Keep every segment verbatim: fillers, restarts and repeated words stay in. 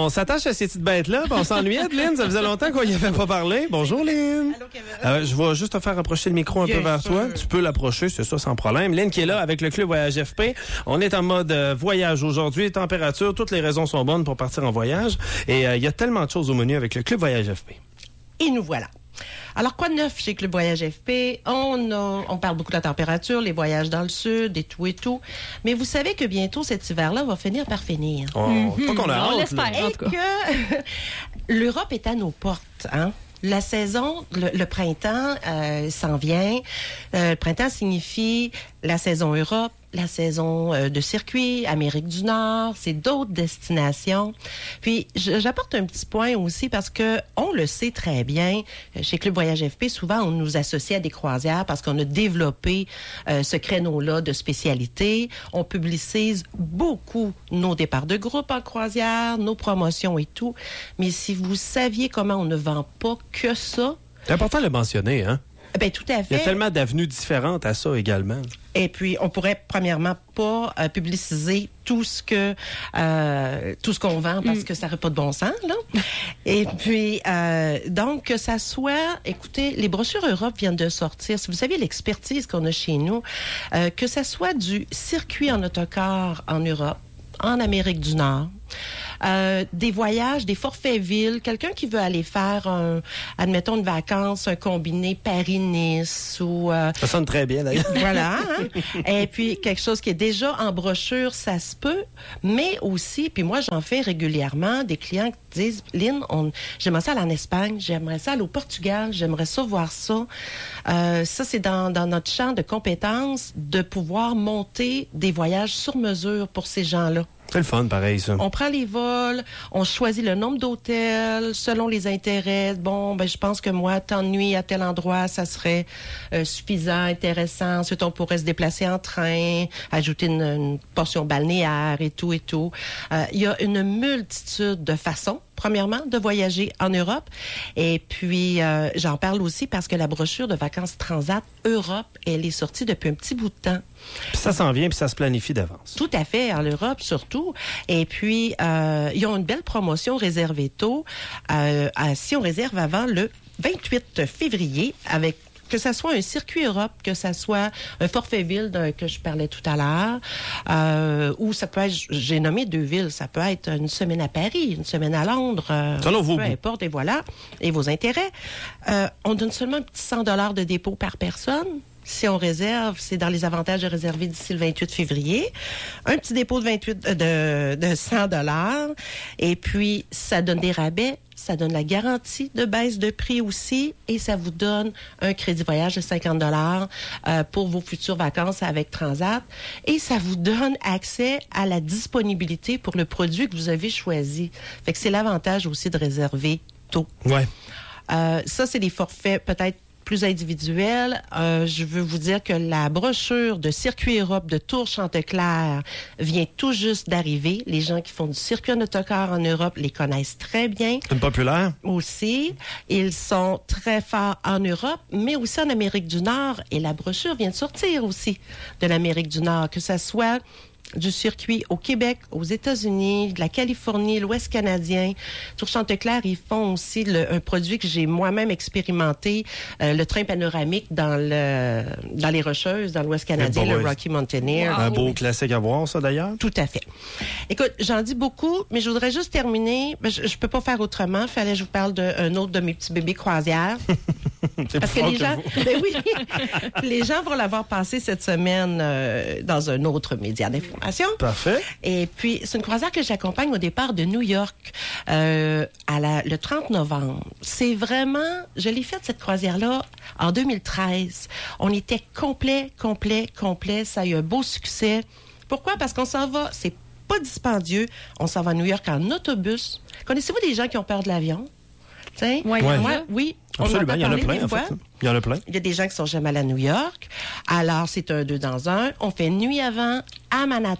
on s'attache à ces petites bêtes-là, puis on s'ennuyait de Lynn. Ça faisait longtemps qu'on n'y avait pas parlé. Bonjour, Lynn. Allô, Kevin. Euh, je vais juste te faire approcher le micro un Bien peu vers sûr. toi. Tu peux l'approcher, c'est ça, sans problème. Lynn qui est là avec le Club Voyage F P. On est en mode euh, voyage aujourd'hui. Température, toutes les raisons sont bonnes pour partir en voyage. Et il euh, y a tellement de choses au menu avec le Club Voyage F P. Et nous voilà. Alors, quoi de neuf chez Club Voyage F P? On, a, on parle beaucoup de la température, les voyages dans le sud et tout et tout. Mais vous savez que bientôt, cet hiver-là va finir par finir. Oh, Mm-hmm. Pas qu'on a On hâte, l'espère, là. en Et tout cas. que l'Europe est à nos portes, hein? La saison, le, le printemps euh, s'en vient. Euh, le printemps signifie la saison Europe, la saison euh, de circuit, Amérique du Nord, c'est d'autres destinations. Puis je- j'apporte un petit point aussi parce que on le sait très bien, euh, chez Club Voyage F P, souvent on nous associe à des croisières parce qu'on a développé euh, ce créneau-là de spécialité. On publicise beaucoup nos départs de groupe en croisière, nos promotions et tout. Mais si vous saviez comment on ne vend pas que ça, C'est important de le mentionner, hein? ben tout à Il y a fait. tellement d'avenues différentes à ça également. Et puis, on pourrait premièrement pas euh, publiciser tout ce que euh, tout ce qu'on vend parce que ça n'aurait pas de bon sens, là. Et puis, euh, donc, que ça soit, écoutez, les brochures Europe viennent de sortir. Si vous savez l'expertise qu'on a chez nous, euh, que ça soit du circuit en autocar en Europe, en Amérique du Nord, euh, des voyages, des forfaits villes, quelqu'un qui veut aller faire, un, admettons, une vacance, un combiné Paris-Nice ou... euh, Ça sonne très bien, d'ailleurs. voilà. Hein? Et puis, quelque chose qui est déjà en brochure, ça se peut. Mais aussi, puis moi, j'en fais régulièrement, des clients qui disent, Lynn, on, j'aimerais ça aller en Espagne, j'aimerais ça aller au Portugal, j'aimerais ça voir ça. Euh, ça, c'est dans, dans notre champ de compétences de pouvoir monter des voyages sur mesure pour ces gens-là. C'est le fun, pareil, ça. On prend les vols, on choisit le nombre d'hôtels selon les intérêts. Bon, ben je pense que moi, tant de nuits à tel endroit, ça serait euh, suffisant, intéressant. Ensuite, on pourrait se déplacer en train, ajouter une, une portion balnéaire et tout et tout. Euh, Il y a une multitude de façons. Premièrement, de voyager en Europe. Et puis, euh, j'en parle aussi parce que la brochure de vacances Transat Europe, elle est sortie depuis un petit bout de temps. Puis ça s'en vient, puis ça se planifie d'avance. Tout à fait, en Europe surtout. Et puis, euh, ils ont une belle promotion réservée tôt. Euh, à- si on réserve avant le vingt-huit février, avec que ça soit un circuit Europe, que ça soit un forfait ville d'un- que je parlais tout à l'heure, euh, ou ça peut être, j'ai nommé deux villes, ça peut être une semaine à Paris, une semaine à Londres, euh, Selon vos peu goûts. importe, et voilà, et vos intérêts. Euh, on donne seulement un petit cent dollars de dépôt par personne. Si on réserve, c'est dans les avantages de réserver d'ici le vingt-huit février. Un petit dépôt de vingt-huit de, de cent dollars. Et puis, ça donne des rabais. Ça donne la garantie de baisse de prix aussi. Et ça vous donne un crédit voyage de cinquante dollars euh, pour vos futures vacances avec Transat. Et ça vous donne accès à la disponibilité pour le produit que vous avez choisi. Fait que c'est l'avantage aussi de réserver tôt. Ouais. Euh, ça, c'est des forfaits peut-être plus individuels. Euh, je veux vous dire que la brochure de Circuit Europe de Tours Chanteclair vient tout juste d'arriver. Les gens qui font du circuit en autocar en Europe les connaissent très bien Une populaire? aussi. Ils sont très forts en Europe, mais aussi en Amérique du Nord. Et la brochure vient de sortir aussi de l'Amérique du Nord, que ça soit du circuit au Québec, aux États-Unis, de la Californie, l'Ouest canadien. Tour Chanteclair, ils font aussi le, un produit que j'ai moi-même expérimenté, euh, le train panoramique dans le dans les Rocheuses, dans l'Ouest canadien, bon, le ouais. Rocky Mountaineer. Un beau classique à voir, ça, d'ailleurs. Tout à fait. Écoute, j'en dis beaucoup, mais je voudrais juste terminer. Ben, je, je peux pas faire autrement. Fallait que je vous parle d'un autre de mes petits bébés croisières. C'est Parce plus que fort les gens, vous. ben oui, les gens vont l'avoir passé cette semaine euh, dans un autre média d'information. Parfait. Et puis, c'est une croisière que j'accompagne au départ de New York euh, à la, le trente novembre. C'est vraiment, je l'ai faite cette croisière-là en deux mille treize. On était complet, complet, complet. Ça a eu un beau succès. Pourquoi? Parce qu'on s'en va, c'est pas dispendieux. On s'en va à New York en autobus. Connaissez-vous des gens qui ont peur de l'avion? T'sais? Ouais, Ouais. Moi, oui. On Absolument, entend il y en a parler plein, des en fois. fait. Il y en a plein. Il y a des gens qui sont jamais allés à New York. Alors, c'est un deux dans un. On fait nuit avant à Manhattan.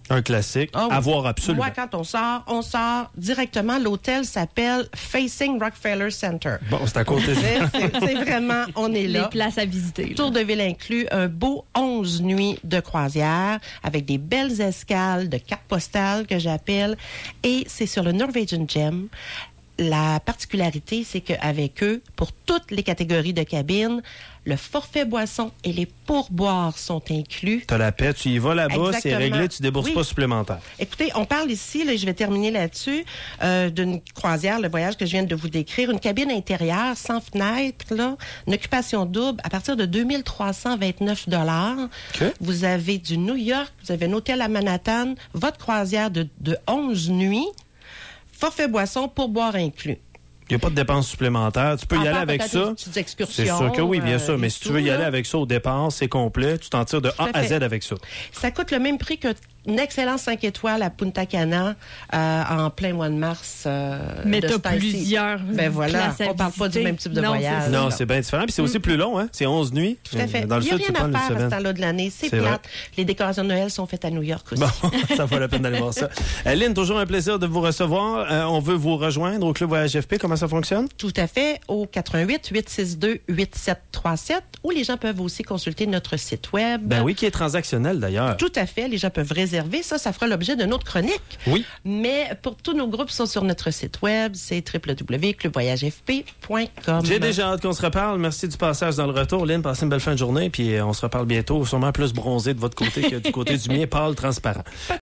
Un classique. Oh, à voir absolument. Moi, quand on sort, on sort directement. L'hôtel s'appelle Facing Rockefeller Center. Bon, c'est à côté. c'est, c'est, c'est vraiment, on est là. Les places à visiter. Là. Tour de ville inclus, un beau onze nuits de croisière avec des belles escales de cartes postales que j'appelle. Et c'est sur le Norwegian Gem. La particularité, c'est qu'avec eux, pour toutes les catégories de cabines, le forfait boisson et les pourboires sont inclus. T'as la paix, tu y vas là-bas, Exactement. c'est réglé, tu débourses Oui. pas supplémentaire. Écoutez, on parle ici, là, je vais terminer là-dessus, euh, d'une croisière, le voyage que je viens de vous décrire, une cabine intérieure sans fenêtre, là, une occupation double à partir de deux mille trois cent vingt-neuf dollars. Okay. Vous avez du New York, vous avez un hôtel à Manhattan, votre croisière de, de onze nuits, forfait boisson, pourboire inclus. Il n'y a pas de dépenses supplémentaires. Tu peux y À aller part avec peut-être ça. des petites excursions, C'est sûr que oui, bien euh, sûr. Mais et si tu tout, veux y là. aller avec ça au départ, c'est complet. Tu t'en tires de Tout A à à fait. Z avec ça. Ça coûte le même prix qu'une excellente cinq étoiles à Punta Cana euh, en plein mois de mars. Euh, Mais de t'as ce temps-ci. plusieurs Ben voilà, places à on parle pas du visiter. même type de Non, voyage. c'est ça. Non, c'est bien différent. Puis c'est aussi plus long, hein? C'est onze nuits. Tout à fait. Dans le Il n'y a sud, tu rien prends une à faire à ce semaine. temps-là de l'année. C'est C'est vrai. plate. Les décorations de Noël sont faites à New York aussi. Bon, ça vaut la peine d'aller voir ça. Euh, Lynn, toujours un plaisir de vous recevoir. Euh, on veut vous rejoindre au Club Voyage F P. Comment ça fonctionne? Tout à fait, au quatre-vingt-huit huit six deux huit sept trois sept, où les gens peuvent aussi consulter notre site web. Ben oui, qui est transactionnel d'ailleurs. Tout à fait, les gens peuvent réserver. Ça, ça fera l'objet d'une autre chronique. Oui. Mais pour tous nos groupes sont sur notre site web, c'est w w w point club voyage f p point com. J'ai déjà hâte qu'on se reparle. Merci du passage dans le retour. Lynn, passez une belle fin de journée. Puis euh, on se reparle bientôt, sûrement plus bronzé de votre côté que du côté du mien, pâle, transparent.